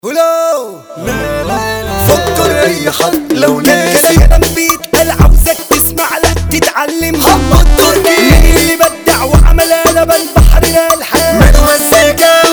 ولو لا لا لا فكر اي حد لو ناسي كلام بيتقال عاوزك تسمع لا تتعلم. حمد تركي مين اللي بدع وعمل قلبان بحرنا الحال من وزيكا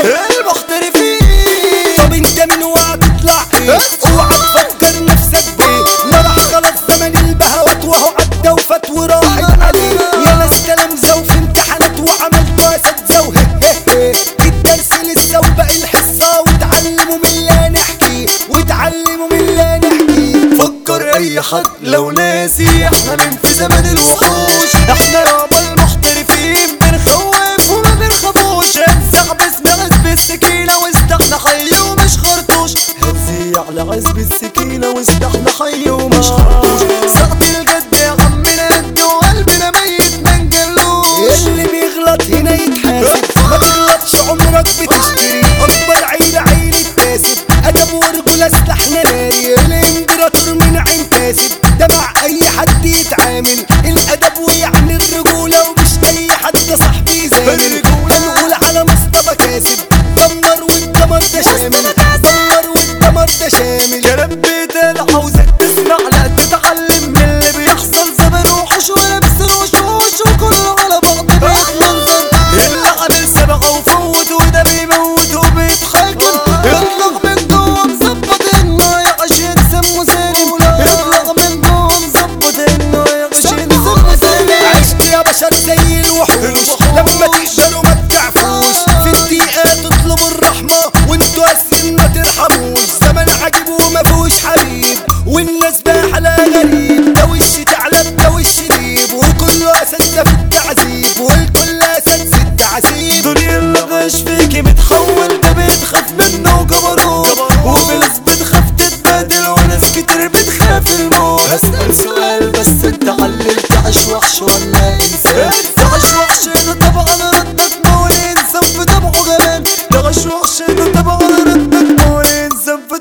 المحترفين. طب انت من وهتطلع ايه؟ اوعى تفكر نفسك بيه، ما راح خلاص زمن البهوات وهو عدى وفات وراحت عليه. يا ناس كلام زو في امتحانات وعملتوا اساتذه وههه الدرس لسه وباقي الحصه وتعلموا من اللي نحكي وتعلموا من اللي نحكي. فكر اي حد لو ناسي احنا من في زمن الوحوش. احنا يابا المحترفين بنخوف وما بنخافوش، انسحب اسم عزب السكينه واستحنا حي ومش خرطوش. هتزي على عزب السكينة واستحنا حي ومش خرطوش. ساعة الجد يا عمنا قد وقلبنا ميت ما نجلوش. اللي بيغلط هنا يتحاسب، ما تغلطش عمرك بتشتري. اكبر عيلة عيلة كاسب، ادب ورجولة سلاحنا ناري. الامبراطور من عين كاسب، ده مع اي حد يتعامل الادب ويعني الرجولة، ومش اي حد صاحبي زامل. هنقول على مصطفى كاسب، دمر والدمر ده شامل، دمر والدمر ده شامل. كلام بيتقال عاوزك تسمع لا تتعلم من اللي بيحصل. زمن وحش ولابس الوشوش وكله على بعض بيتمنظر. اللي عامل سبقه وفوت وده بيموت وبيتحاكم. يطلع من جوه مظبط انه يعيش ينسم مسالم. يطلع من جوه مظبط انه يعيش ينسم مسالم. عشت يا بشر زي الوحوش، لما تقدروا ما تضعفوش. في الدقيقة تطلبوا الرحمة وانتوا اسفين ما ترحموش. زمن عجيب وما فيهوش حبيب والناس باحلى غريب. ده وش تعلب ده وش ديب وكله اساتذة في التعذيب والكل اساتذة التعذيب. الدنيا اللي غاش فيكي بتحول ده بتخاف منه وجبروت. وفي ناس بتخاف تتبادل وناس كتير بتخاف الموت. هسأل سؤال بس انت علل تعيش وحش ولا انسان؟ تعيش وحش ده طبعا ردك مول انسان في طبعه جمال. تعيش وحش ده طبعا ردك مول انسان في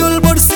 البورس